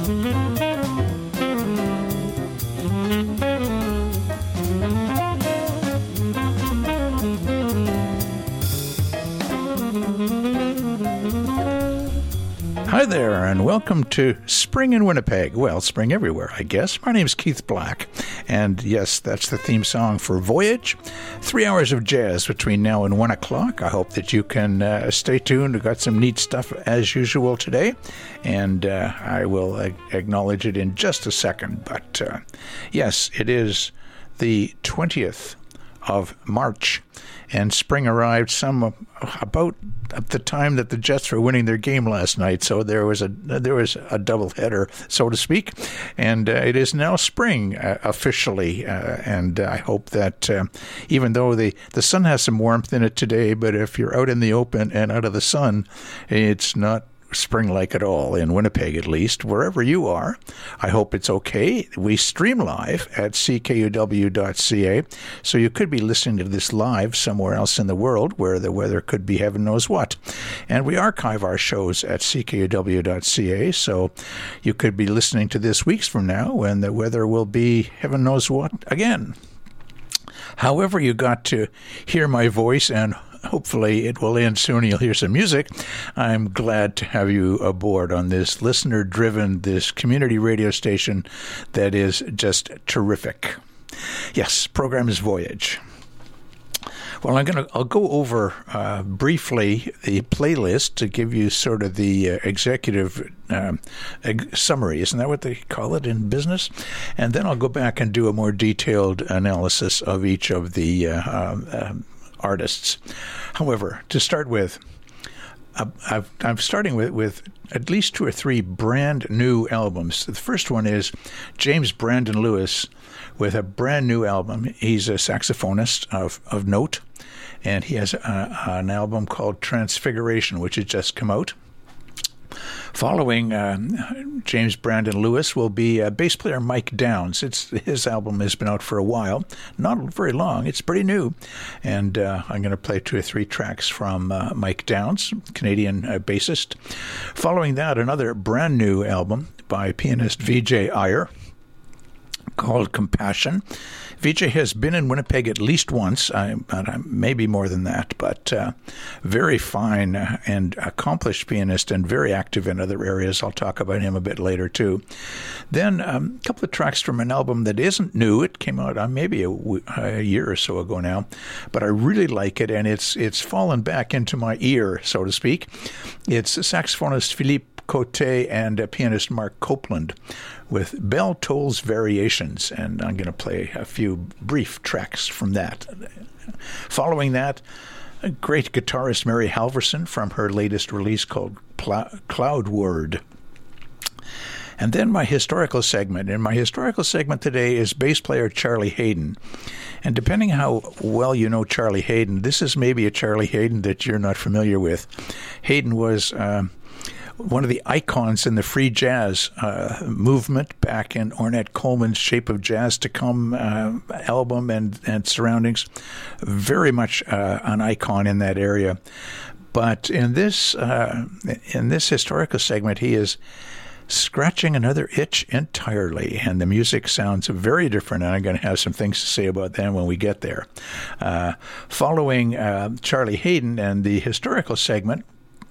Hi there, and welcome to Spring in Winnipeg. Well, spring everywhere, I guess. My name's Keith Black, and yes, that's the theme song for Voyage. 3 hours of jazz between now and 1 o'clock. I hope that you can stay tuned. We've got some neat stuff as usual today, and I will acknowledge it in just a second. But yes, it is the 20th of March, and spring arrived about at the time that the Jets were winning their game last night. So there was a double header, so to speak, and it is now spring officially. And I hope that even though the sun has some warmth in it today, but if you're out in the open and out of the sun, it's not spring-like at all, in Winnipeg at least. Wherever you are, I hope it's okay. We stream live at ckuw.ca, so you could be listening to this live somewhere else in the world where the weather could be heaven knows what. And we archive our shows at ckuw.ca, so you could be listening to this weeks from now when the weather will be heaven knows what again. However you got to hear my voice, and hopefully it will end soon, you'll hear some music, I'm glad to have you aboard on this listener-driven, this community radio station that is just terrific. Yes, program is Voyage. Well, I'll go over briefly the playlist to give you sort of the executive summary. Isn't that what they call it in business? And then I'll go back and do a more detailed analysis of each of the artists. However, to start with, I'm starting with at least 2 or 3 brand new albums. The first one is James Brandon Lewis with a brand new album. He's a saxophonist of note, and he has an album called Transfiguration, which has just come out. Following James Brandon Lewis will be bass player Mike Downs. His album has been out for a while, not very long. It's pretty new, and I'm going to play 2 or 3 tracks from Mike Downs, Canadian bassist. Following that, another brand new album by pianist Vijay Iyer called Compassion. Vijay has been in Winnipeg at least once, maybe more than that, but very fine and accomplished pianist and very active in other areas. I'll talk about him a bit later, too. Then a couple of tracks from an album that isn't new. It came out maybe a year or so ago now, but I really like it, and it's fallen back into my ear, so to speak. It's saxophonist Philippe Cote and pianist Mark Copeland with Bell Tolls Variations, and I'm going to play a few brief tracks from that. Following that, a great guitarist Mary Halverson from her latest release called Cloud Word. And then my historical segment. And my historical segment today is bass player Charlie Haden. And depending how well you know Charlie Haden, this is maybe a Charlie Haden that you're not familiar with. Haden was one of the icons in the free jazz movement back in Ornette Coleman's Shape of Jazz to Come album and surroundings. Very much an icon in that area. But in this historical segment, he is scratching another itch entirely, and the music sounds very different, and I'm going to have some things to say about that when we get there. Following Charlie Haden and the historical segment,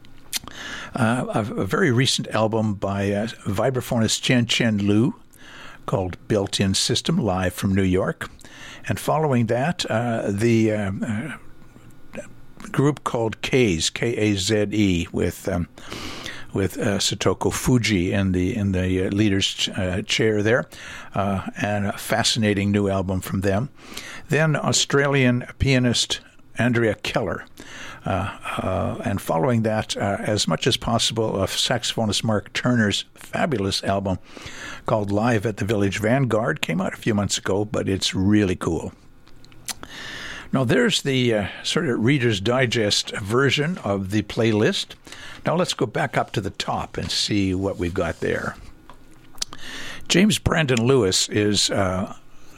a very recent album by vibraphonist Chen Liu called Built-In System, live from New York. And following that, the group called Kaze, K-A-Z-E, with Satoko Fuji in the leader's chair there, and a fascinating new album from them. Then Australian pianist Andrea Keller. And following that, as much as possible, of saxophonist Mark Turner's fabulous album called Live at the Village Vanguard. Came out a few months ago, but it's really cool. Now, there's the sort of Reader's Digest version of the playlist. Now, let's go back up to the top and see what we've got there. James Brandon Lewis is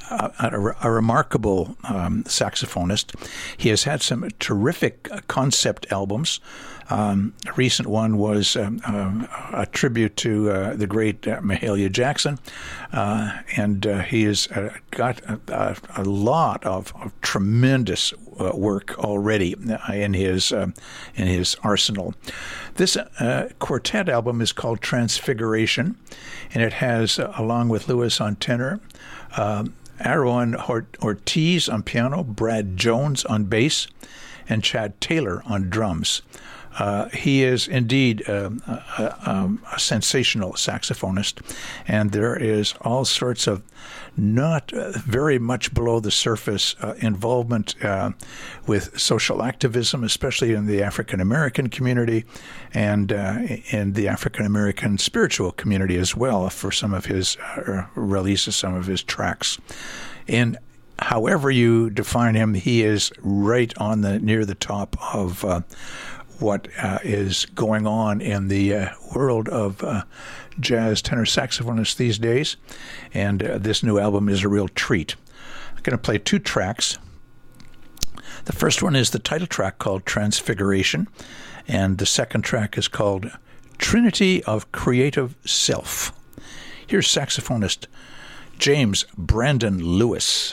a remarkable saxophonist. He has had some terrific concept albums. A recent one was a tribute to the great Mahalia Jackson, and he has got a lot of tremendous work already in his arsenal. This quartet album is called Transfiguration, and it has, along with Lewis on tenor, Aaron Ortiz on piano, Brad Jones on bass, and Chad Taylor on drums. He is indeed a sensational saxophonist, and there is all sorts of not very much below the surface involvement with social activism, especially in the African American community and in the African American spiritual community as well, for some of his releases, some of his tracks. And however you define him, he is right on near the top of what is going on in the world of jazz tenor saxophonists these days, and this new album is a real treat. I'm going to play two tracks. The first one is the title track called Transfiguration, and the second track is called Trinity of Creative Self. Here's saxophonist James Brandon Lewis.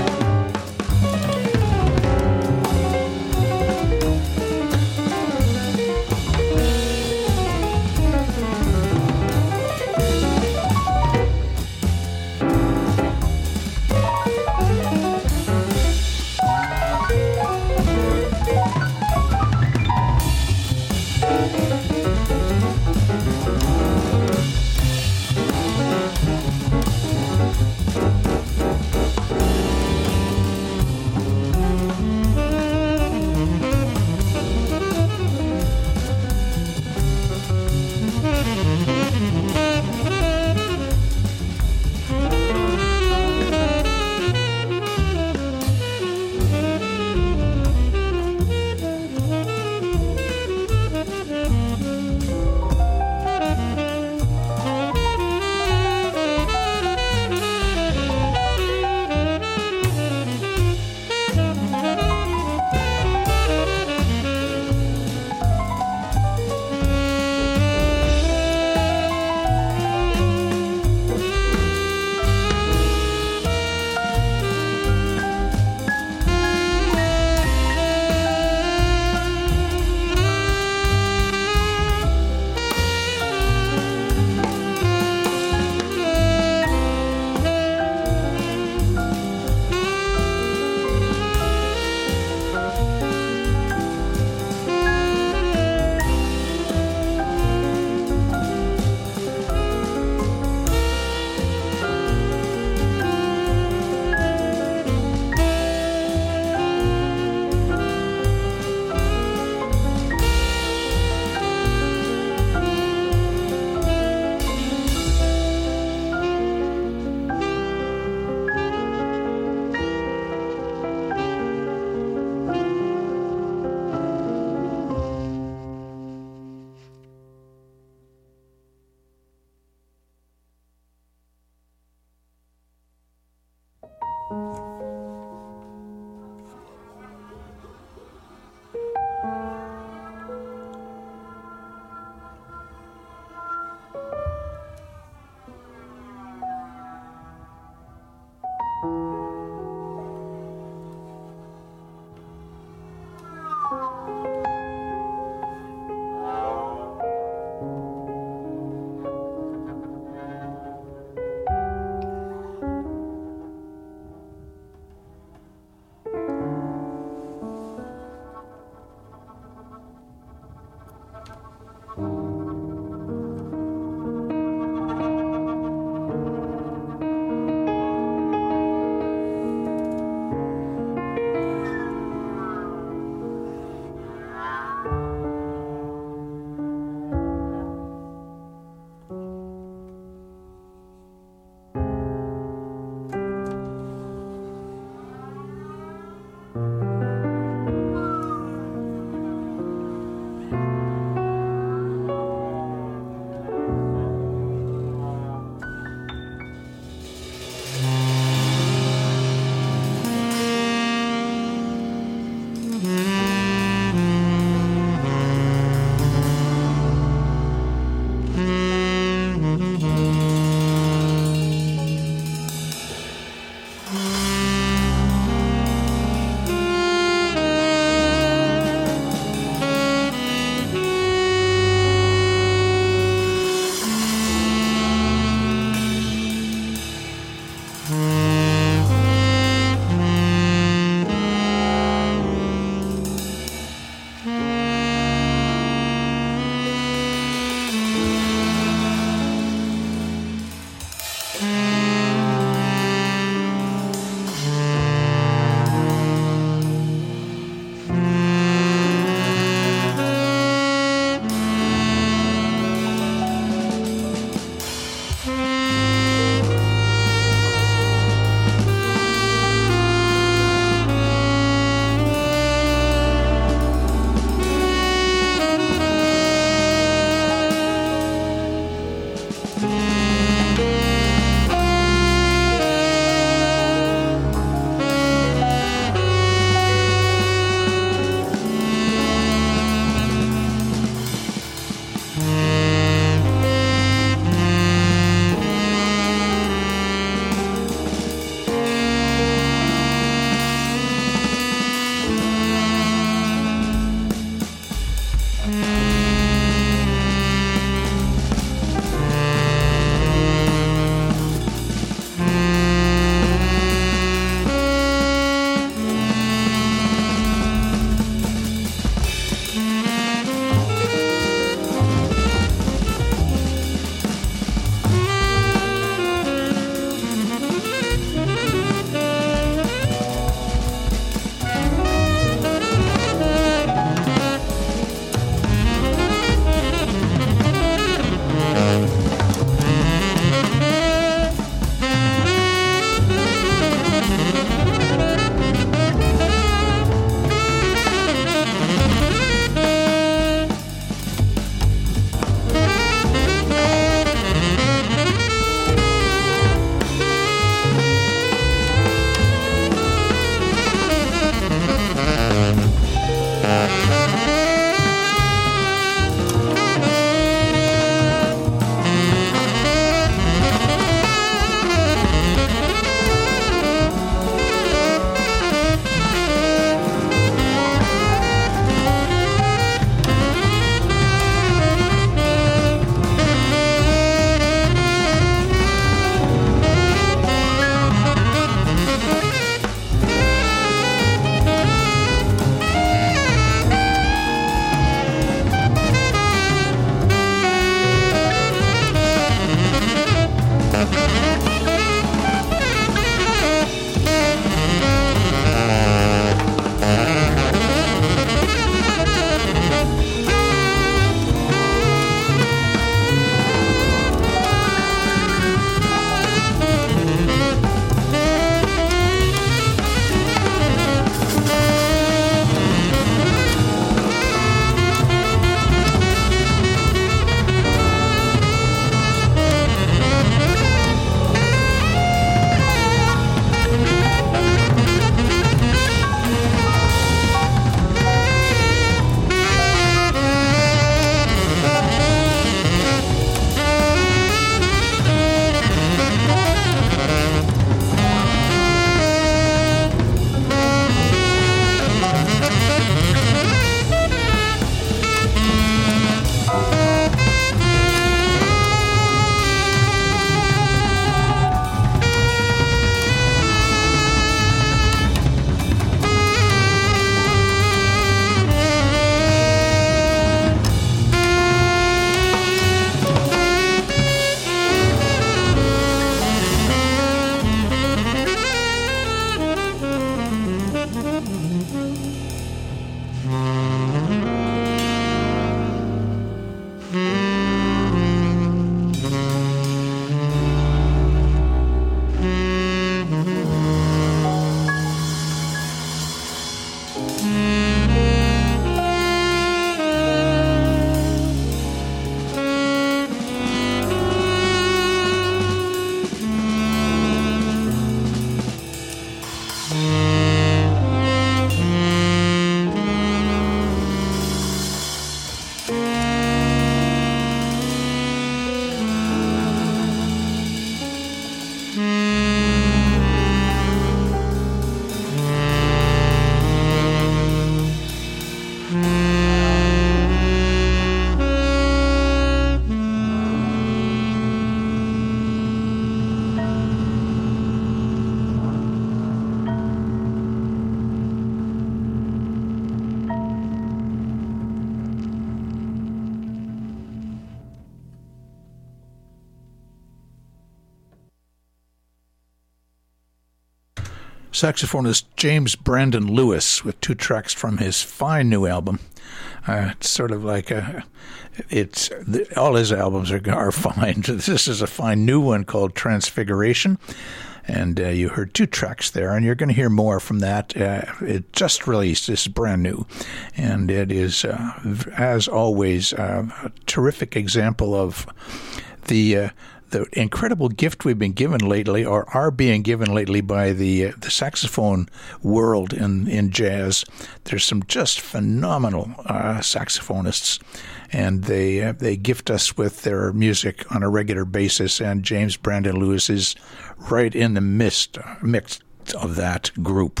Saxophonist James Brandon Lewis with 2 tracks from his fine new album. It's sort of like all his albums are fine. This is a fine new one called Transfiguration, and you heard 2 tracks there, and you're going to hear more from that. It just released. It's brand new, and it is, as always, a terrific example of the incredible gift we've been given lately, or are being given lately, by the saxophone world in jazz. There's some just phenomenal saxophonists, and they gift us with their music on a regular basis, and James Brandon Lewis is right in the midst of that group.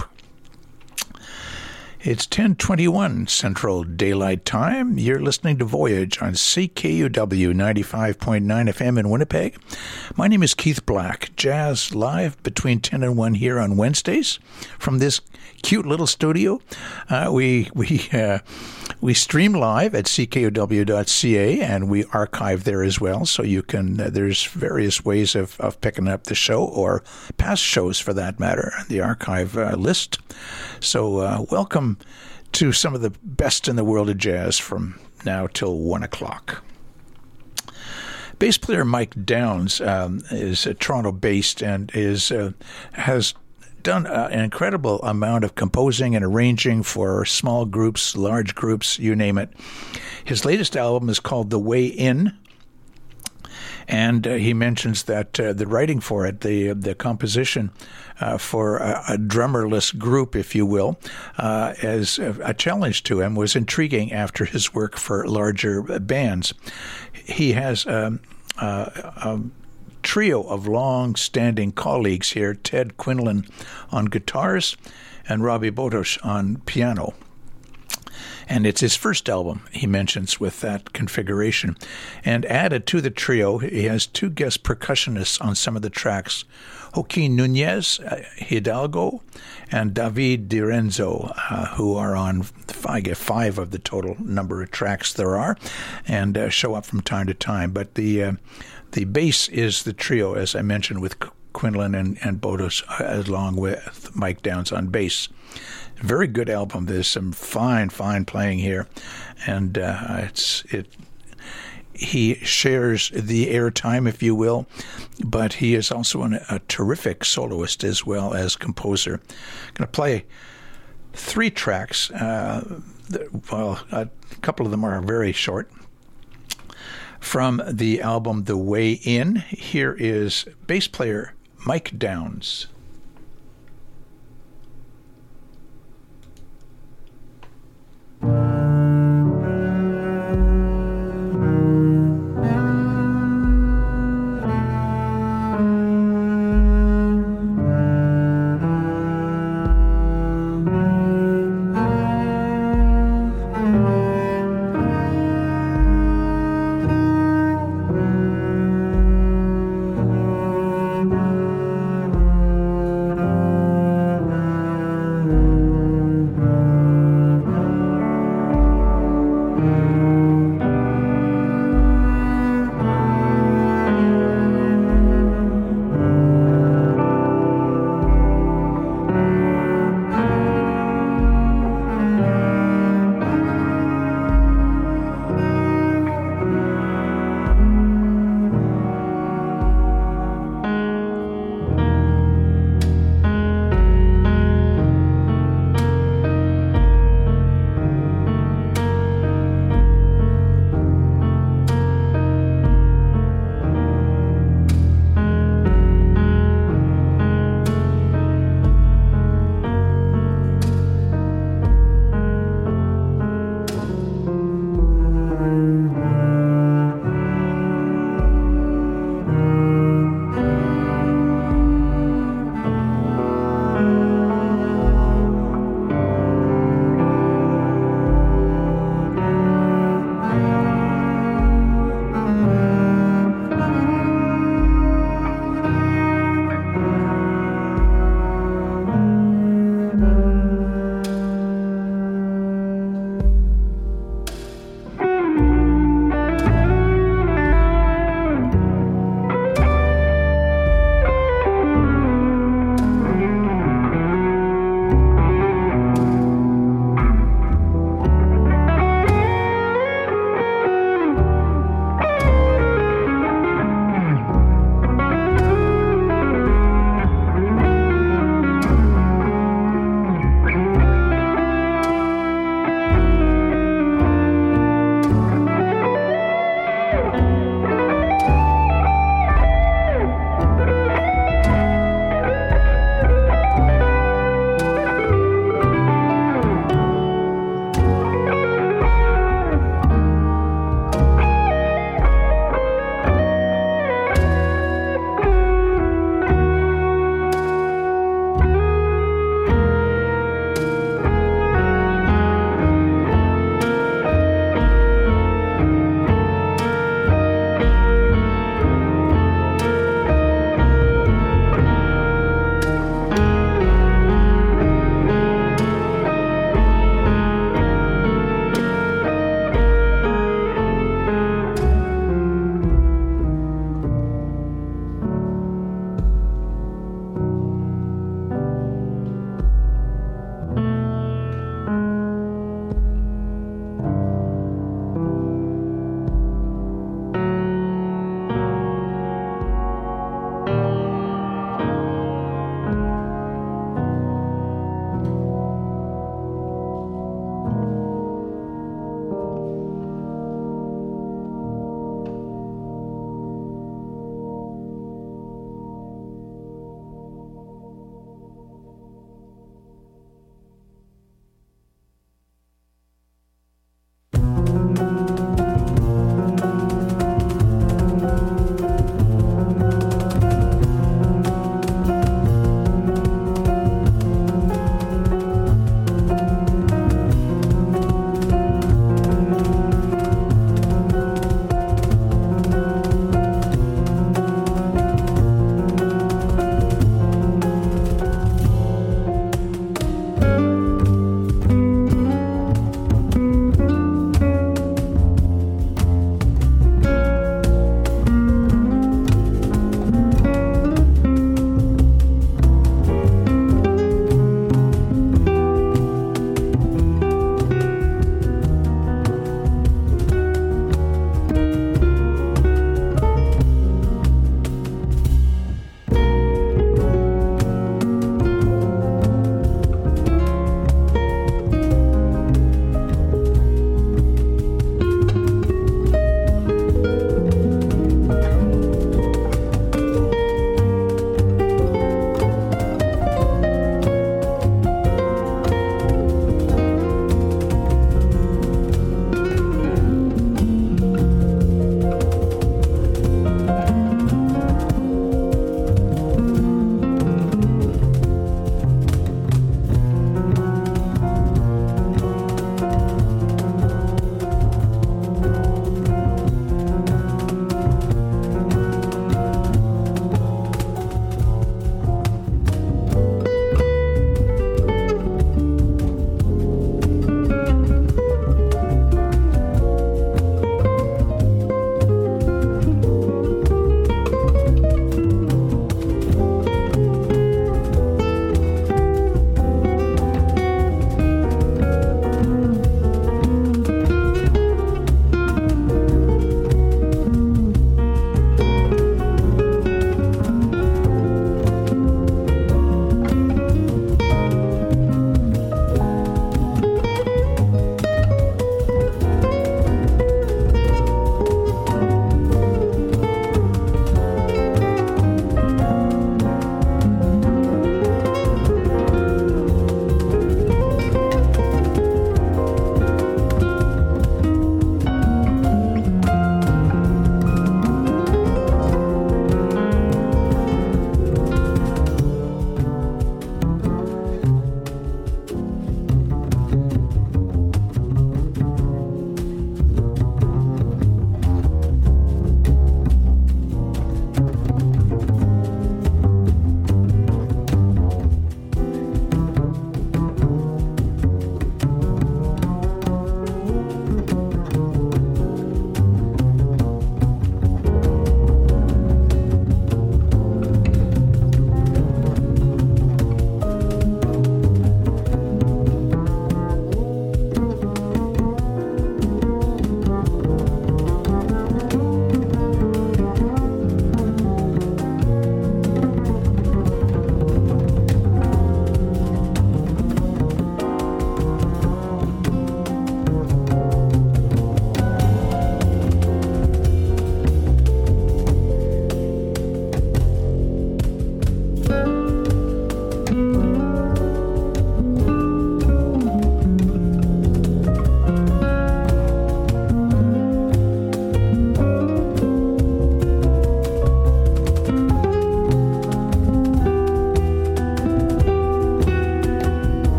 It's 10:21 Central Daylight Time. You're listening to Voyage on CKUW 95.9 FM in Winnipeg. My name is Keith Black. Jazz live between 10 and 1 here on Wednesdays from this cute little studio. We stream live at ckuw.ca, and we archive there as well. So you can, there's various ways of picking up the show, or past shows for that matter, the archive list. So welcome to some of the best in the world of jazz from now till 1 o'clock. Bass player Mike Downs is Toronto-based and has done an incredible amount of composing and arranging for small groups, large groups, you name it. His latest album is called The Way In, and he mentions that the writing for it, the composition for a drummerless group, if you will, as a challenge to him, was intriguing after his work for larger bands. He has a trio of long-standing colleagues here, Ted Quinlan on guitars and Robbie Botos on piano. And it's his first album, he mentions, with that configuration. And added to the trio, he has 2 guest percussionists on some of the tracks, Joaquin Nunez, Hidalgo, and David Direnzo, who are on 5 of the total number of tracks there are, and show up from time to time. But the bass is the trio, as I mentioned, with Quinlan and Botos, along with Mike Downs on bass. Very good album. There's some fine playing here, and he shares the airtime, if you will, but he is also a terrific soloist as well as composer. I'm going to play 3 tracks. A couple of them are very short. From the album The Way In, here is bass player Mike Downs.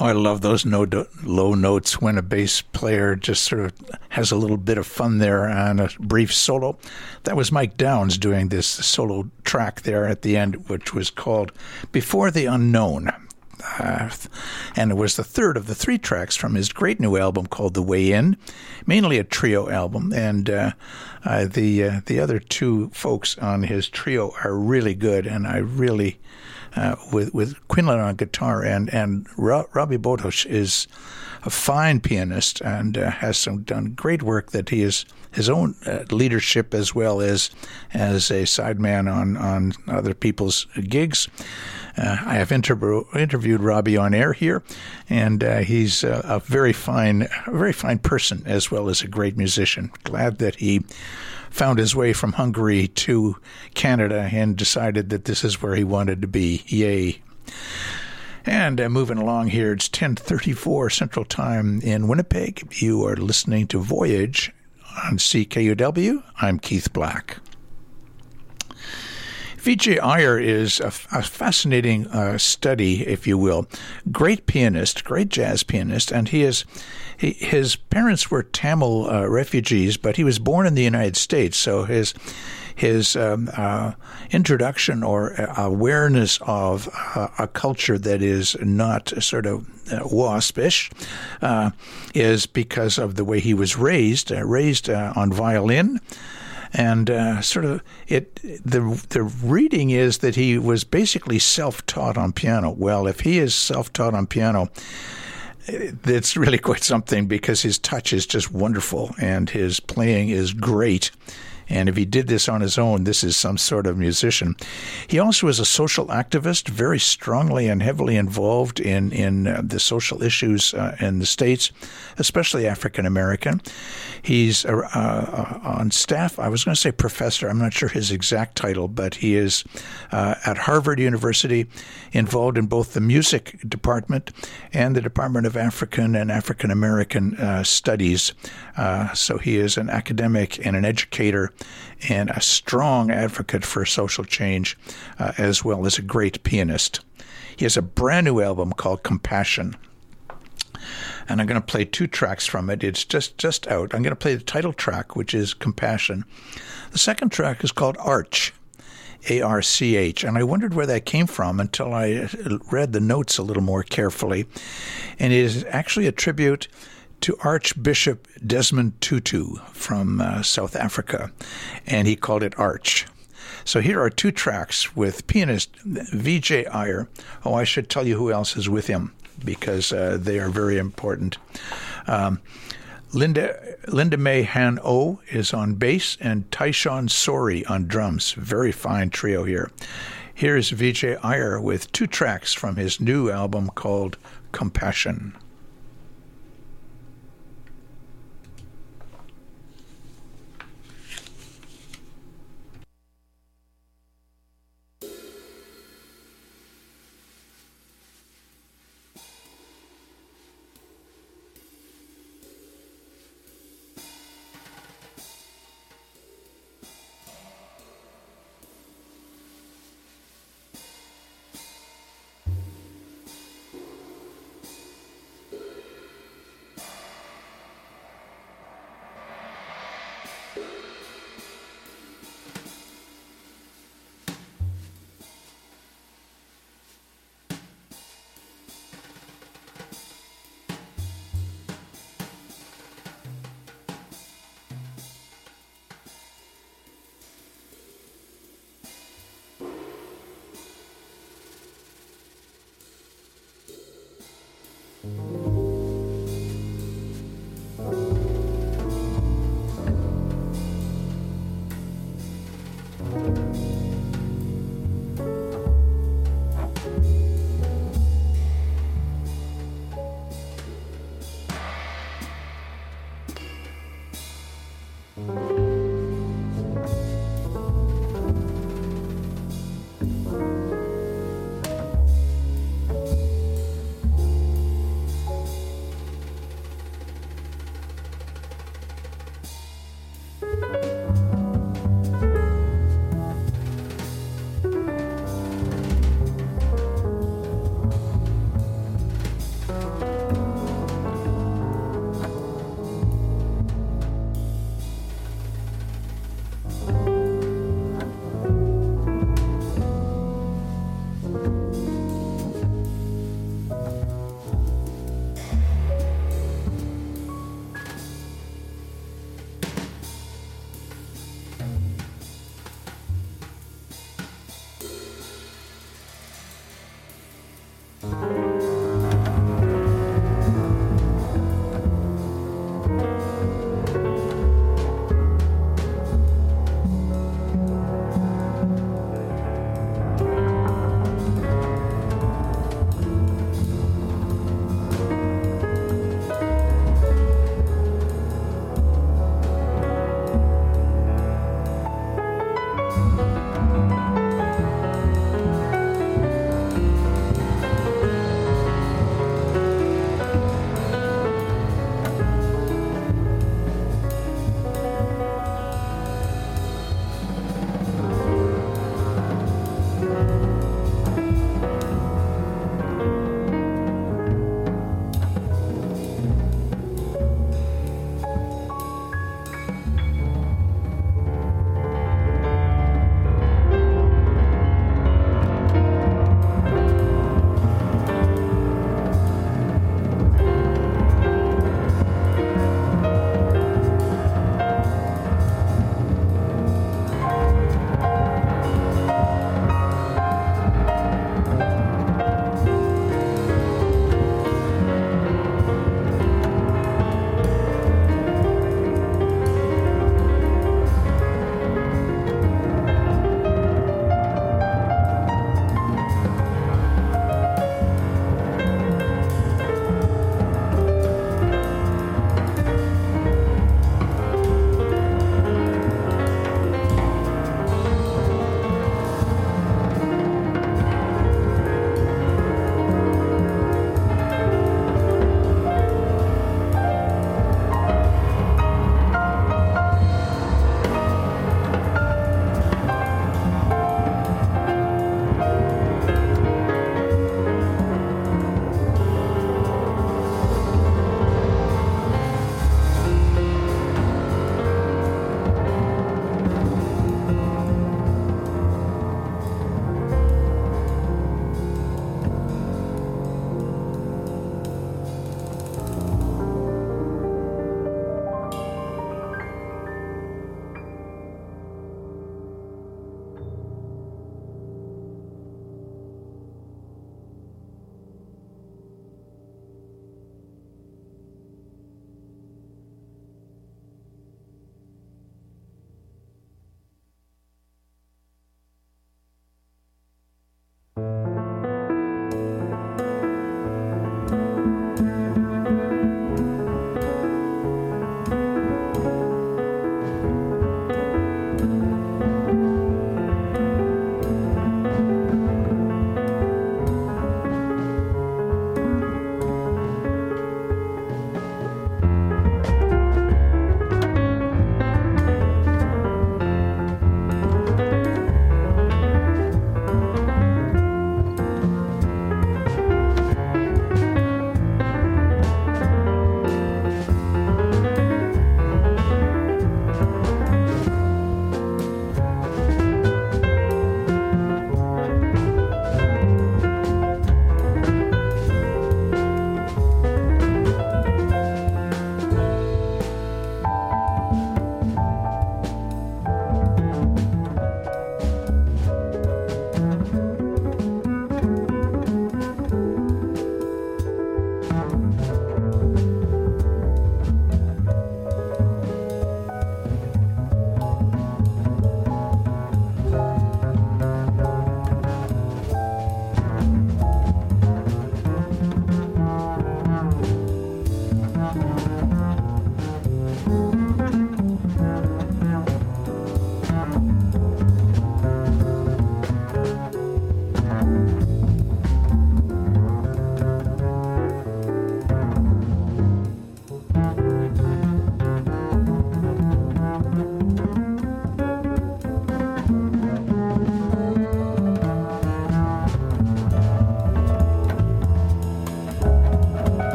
Oh, I love those low notes when a bass player just sort of has a little bit of fun there on a brief solo. That was Mike Downs doing this solo track there at the end, which was called Before the Unknown. And it was the third of the 3 tracks from his great new album called The Way In, mainly a trio album. And the other 2 folks on his trio are really good, and I really... with Quinlan on guitar, and Robbie Botos is a fine pianist and has done great work that he is his own leadership as well as a sideman on other people's gigs. I have interviewed Robbie on air here, and he's a very fine person as well as a great musician. Glad that he found his way from Hungary to Canada and decided that this is where he wanted to be. Yay. And moving along here, it's 10:34 Central Time in Winnipeg. You are listening to Voyage on CKUW. I'm Keith Black. Vijay Iyer is a fascinating study, if you will. Great pianist, great jazz pianist, and his parents were Tamil refugees, but he was born in the United States, so his introduction or awareness of a culture that is not sort of waspish is because of the way he was raised on violin. And the reading is that he was basically self-taught on piano. Well, if he is self-taught on piano, it's really quite something, because his touch is just wonderful and his playing is great. And if he did this on his own, this is some sort of musician. He also is a social activist, very strongly and heavily involved in the social issues in the States, especially African American. He's on staff. I was going to say professor. I'm not sure his exact title, but he is at Harvard University, involved in both the music department and the Department of African and African American Studies. So he is an academic and an educator and a strong advocate for social change, as well as a great pianist. He has a brand new album called Compassion, and I'm going to play 2 tracks from it. It's just out. I'm going to play the title track, which is Compassion. The second track is called Arch, A-R-C-H, and I wondered where that came from until I read the notes a little more carefully. And it is actually a tribute to Archbishop Desmond Tutu from South Africa, and he called it Arch. So here are 2 tracks with pianist Vijay Iyer. Oh, I should tell you who else is with him, because they are very important. Linda May Han O is on bass, and Tyshawn Sori on drums. Very fine trio here. Here's Vijay Iyer with 2 tracks from his new album called Compassion.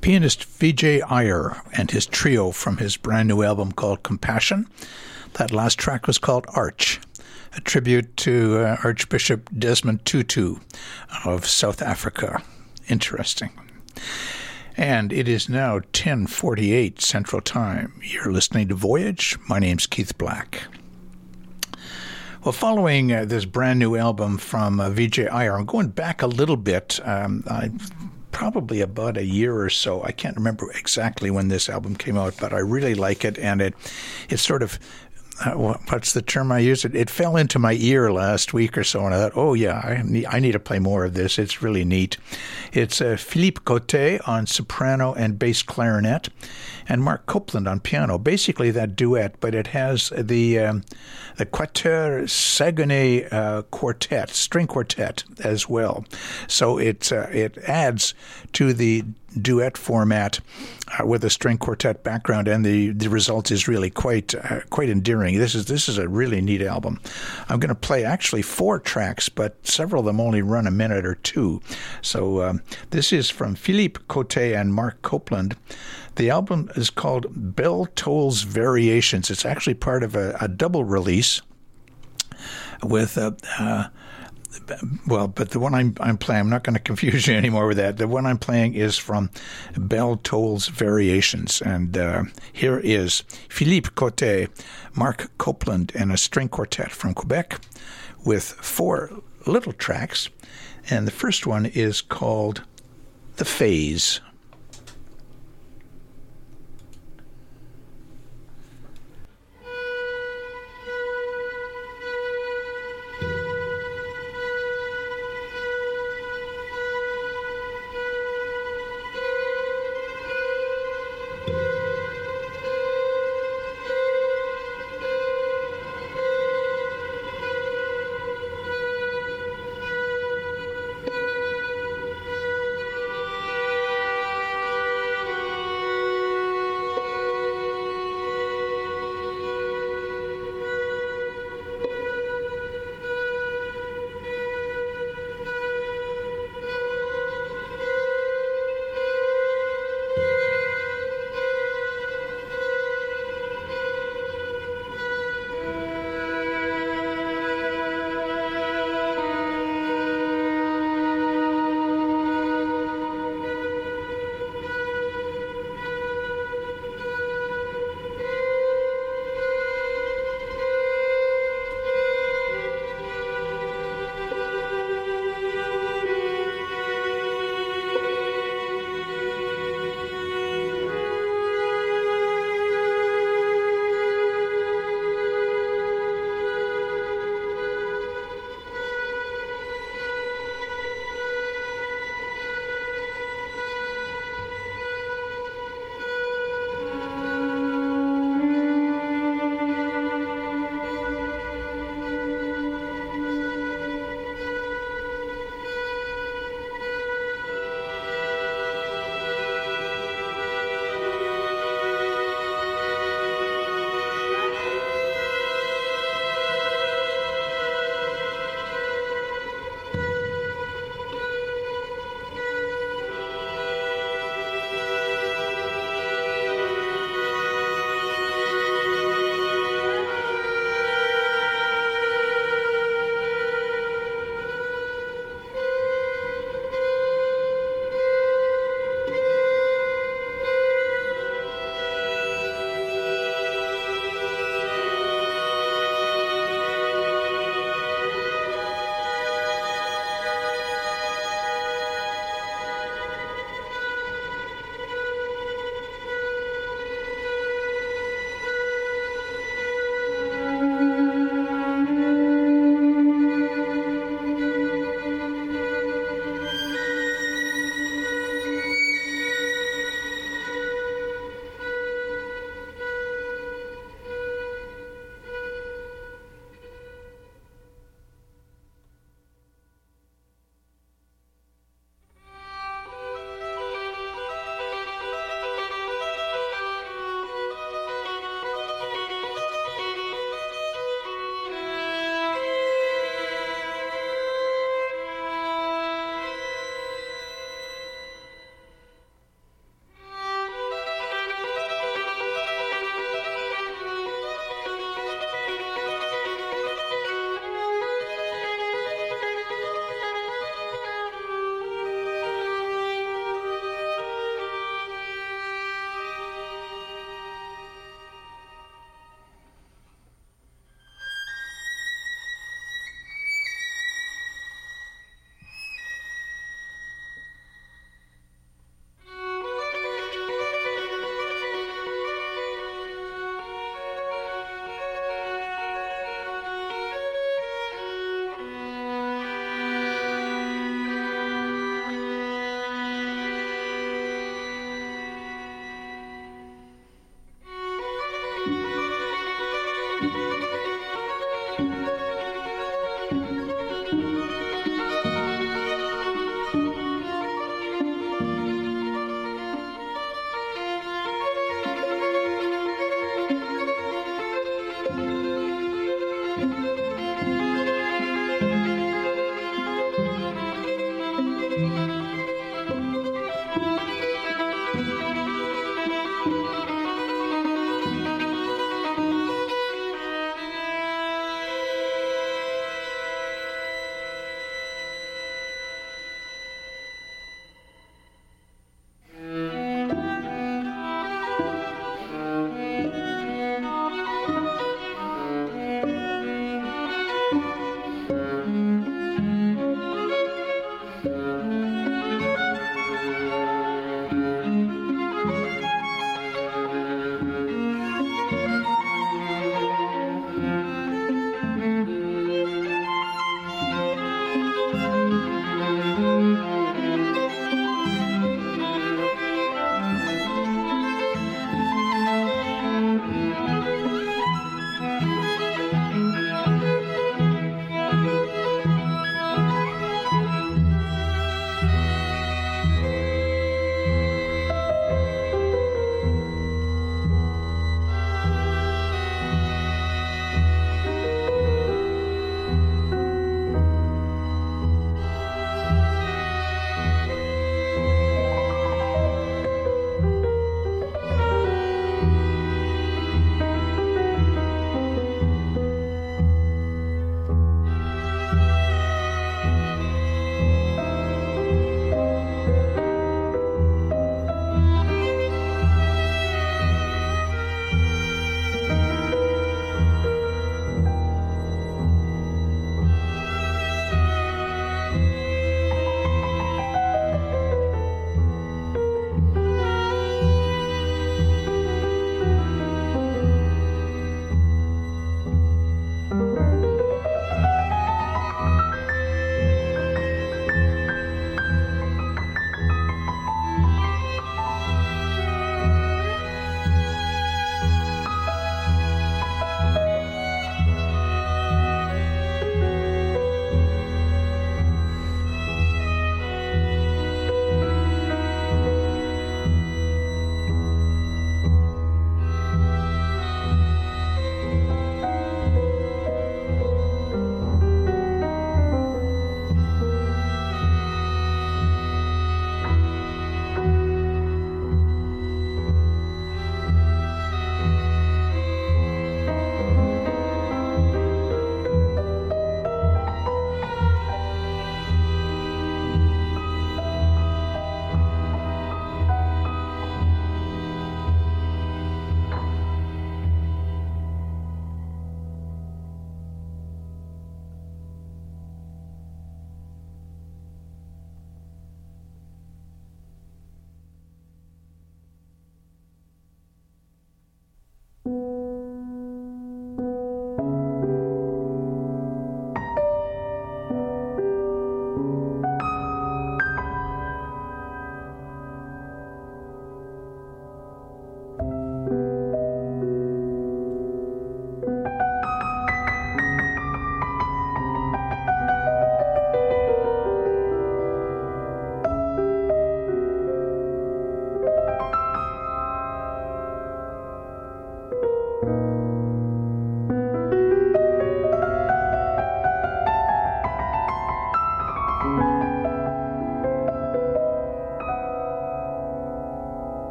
pianist Vijay Iyer and his trio from his brand new album called Compassion. That last track was called Arch, a tribute to Archbishop Desmond Tutu of South Africa. Interesting. And it is now 10:48 Central Time. You're listening to Voyage. My name's Keith Black. Well, following this brand new album from Vijay Iyer, I'm going back a little bit. Probably about a year or so. I can't remember exactly when this album came out, but I really like it, and it sort of what's the term I used? It fell into my ear last week or so, and I thought, oh yeah, I need to play more of this. It's really neat. It's Philippe Coté on soprano and bass clarinet, and Mark Copeland on piano. Basically that duet, but it has the Quatuor Saguenay quartet, string quartet as well. So it adds to the duet format with a string quartet background, and the result is really quite endearing. This is a really neat album. I'm going to play actually 4 tracks, but several of them only run a minute or 2. So this is from Philippe Coté and Mark Copeland. The album is called Bell Tolls Variations. It's actually part of a double release with but the one I'm playing, I'm not going to confuse you anymore with that. The one I'm playing is from Bell Tolls Variations, and here is Philippe Coté, Mark Copeland, and a string quartet from Quebec with 4 little tracks, and the first one is called The Phase.